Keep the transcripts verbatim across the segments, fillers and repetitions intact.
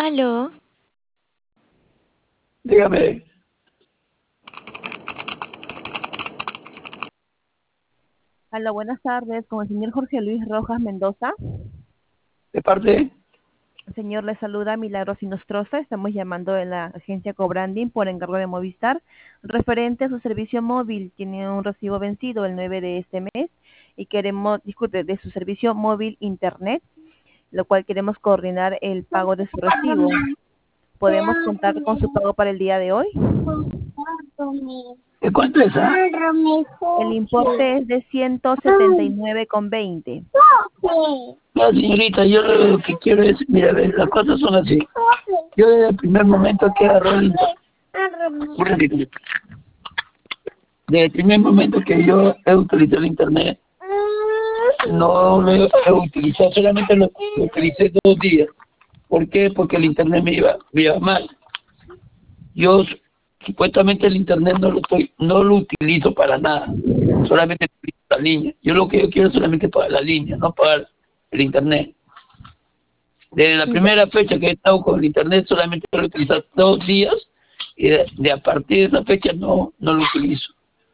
Aló. Dígame. Hola, buenas tardes, con el señor Jorge Luis Rojas Mendoza. ¿De parte? El señor le saluda Milagros Inostroza. Estamos llamando de la agencia Cobranding por encargo de Movistar, referente a su servicio móvil. Tiene un recibo vencido el nueve de este mes y queremos, disculpe, de su servicio móvil internet, lo cual queremos coordinar el pago de su recibo. ¿Podemos contar con su pago para el día de hoy? ¿De cuánto es? Ah? El importe es de ciento setenta y nueve con veinte. No, señorita, yo lo que quiero es, mira, ve, las cosas son así. Yo desde el primer momento que agarré el internet, un ratito. Desde el primer momento que yo he utilizado el internet, no lo he utilizado, solamente lo, lo utilicé dos días. ¿Por qué? Porque el internet me iba, me iba mal. Yo supuestamente el internet no lo estoy, no lo utilizo para nada, solamente utilizo la línea. Yo lo que yo quiero es solamente pagar la línea, no pagar el internet. Desde la primera fecha que he estado con el internet solamente lo he utilizado dos días y de, de a partir de esa fecha no, no lo utilizo.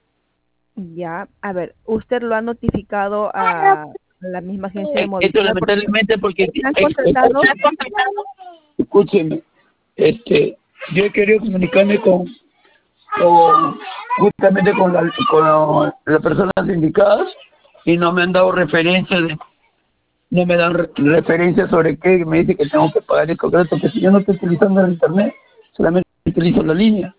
Ya, a ver, ¿usted lo ha notificado a la misma agencia de Movistar? Esto lamentablemente porque... ¿Han contratado? Escúcheme, este, yo he querido comunicarme con, con justamente con, la, con las personas indicadas y no me han dado referencias de, no me dan re, referencias sobre qué, me dice que tengo que pagar el concreto, porque si yo no estoy utilizando el internet, solamente utilizo la línea.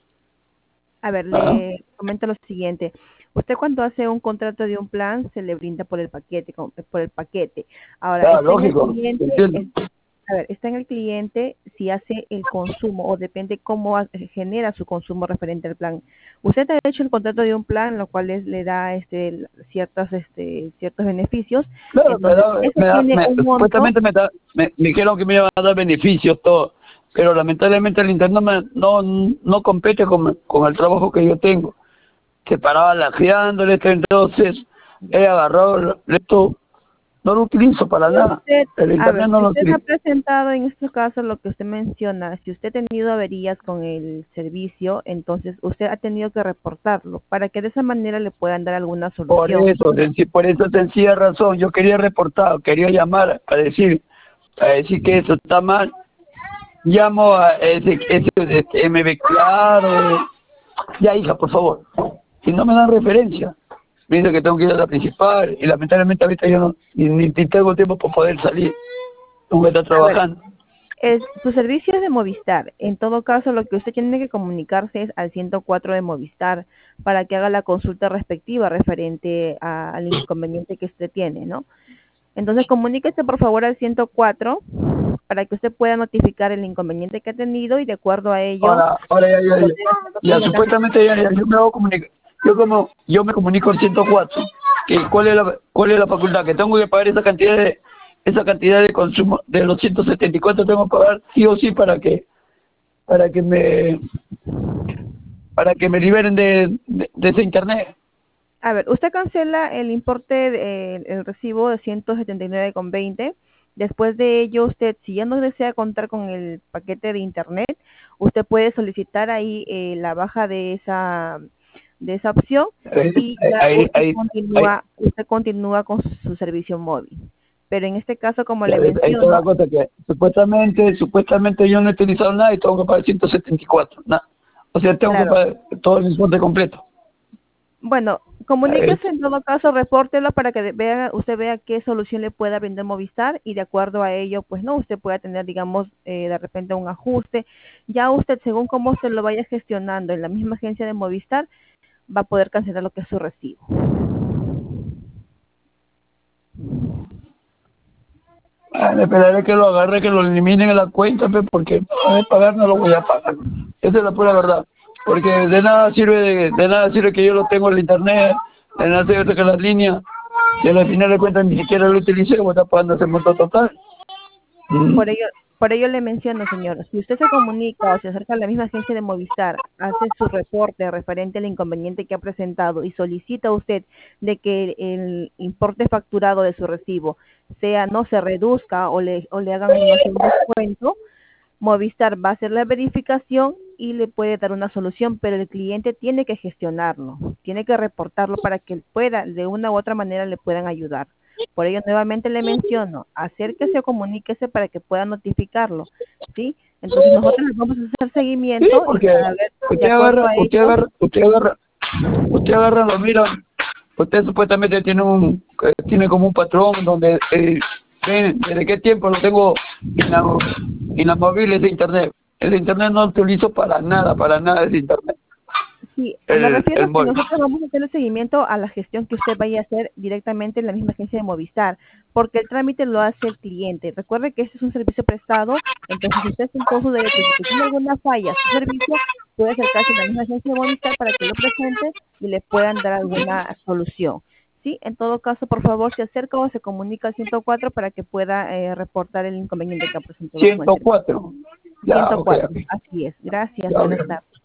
A ver, ¿Ah? le comento lo siguiente. Usted cuando hace un contrato de un plan se le brinda por el paquete, por el paquete. Ahora, Ah, está lógico, en el cliente, entiendo. es, a ver, está en el cliente si hace el consumo o depende cómo a, genera su consumo referente al plan. Usted ha hecho el contrato de un plan, lo cual es, le da este ciertos este ciertos beneficios. Claro, me Entonces, da, eso me da, tiene me, un monto. supuestamente me, da, me, me dijeron que me iban a dar beneficios, todo, pero lamentablemente el internet me, no, no compete con, con el trabajo que yo tengo. Se paraba lajeándole, entonces he agarrado esto, no lo utilizo para nada. Usted, El a internet ver, no si lo usted ha utilizo. presentado en este caso lo que usted menciona, si usted ha tenido averías con el servicio, entonces usted ha tenido que reportarlo para que de esa manera le puedan dar alguna Por solución. eso, por esa sencilla razón, yo quería reportar, quería llamar a decir, a decir que eso está mal. Llamo a ese, ese, ese M B Claro. Ya, hija, por favor. Si no me dan referencia, me dice que tengo que ir a la principal y lamentablemente ahorita yo no, ni, ni, ni tengo tiempo para poder salir. Tengo que estar A ver, trabajando. es, su servicio es de Movistar. En todo caso, lo que usted tiene que comunicarse es al ciento cuatro de Movistar para que haga la consulta respectiva referente a- al inconveniente que usted tiene, ¿no? Entonces, comuníquese por favor al ciento cuatro para que usted pueda notificar el inconveniente que ha tenido y de acuerdo a ello, Ahora, ahora ya, ya, ya, ya supuestamente ya, ya, yo me hago comunicar, yo como, yo me comunico al ciento cuatro, que cuál es la, cuál es la facultad, que tengo que pagar esa cantidad de, esa cantidad de consumo, de los ciento setenta y cuatro tengo que pagar sí o sí para que, para que me, para que me liberen de, de, de ese internet. A ver, usted cancela el importe, de, eh, el recibo de ciento setenta y nueve con veinte. Después de ello, usted, si ya no desea contar con el paquete de internet, usted puede solicitar ahí eh, la baja de esa de esa opción Ahí, y ya ahí, usted ahí, ahí, continúa usted continúa con su servicio móvil. Pero en este caso, como ya, le ahí está la menciono, cosa que supuestamente, supuestamente yo no he utilizado nada y tengo que pagar ciento setenta y cuatro, nada. O sea, tengo que claro, pagar todo el importe completo. bueno, Ahí, comuníquese en todo caso, repórtelo para que vea, usted vea qué solución le pueda brindar Movistar y de acuerdo a ello, pues no, usted pueda tener, digamos, eh, de repente un ajuste. Ya usted, según cómo usted lo vaya gestionando en la misma agencia de Movistar, va a poder cancelar lo que es su recibo. ah, esperaré que lo agarre, que lo eliminen en la cuenta, pues, porque no de pagar no lo voy a pagar. Esa es la pura verdad. Porque de nada sirve de, de nada sirve que yo lo tengo en el internet, de nada sirve que las líneas, y al final de cuentas ni siquiera lo utilicé, voy a estar pagando ese monto total. Mm. Por ello, por ello le menciono, señor, si usted se comunica o se acerca a la misma agencia de Movistar, hace su reporte referente al inconveniente que ha presentado y solicita usted de que el importe facturado de su recibo sea no se reduzca o le, o le hagan no sé, un descuento, Movistar va a hacer la verificación y le puede dar una solución, pero el cliente tiene que gestionarlo, tiene que reportarlo para que él pueda, de una u otra manera le puedan ayudar. Por ello, nuevamente le menciono, acérquese o comuníquese para que pueda notificarlo, ¿sí? Entonces nosotros les vamos a hacer Sí, seguimiento y porque para ver, de usted acuerdo agarra, a usted ello, agarra, usted agarra, usted agarra, lo mira, usted supuestamente tiene un, eh, tiene como un patrón donde, eh, ven, desde qué tiempo lo tengo ina- inamovible ese internet. Ese internet no lo utilizo para nada, para nada ese internet. sí, me El, refiero el a que móvil. nosotros vamos a hacer el seguimiento a la gestión que usted vaya a hacer directamente en la misma agencia de Movistar, porque el trámite lo hace el cliente. Recuerde que este es un servicio prestado, entonces si usted está en todo su derecho, si tiene alguna falla su servicio, puede acercarse a la misma agencia de Movistar para que lo presente y le puedan dar alguna solución. Sí, en todo caso, por favor, se acerca o se comunica al ciento cuatro para que pueda eh, reportar el inconveniente que ha presentado con el ciento servicio. cuatro Ya, ok, ciento cuatro, ok. así es. Gracias, Ya, buenas ok. tardes.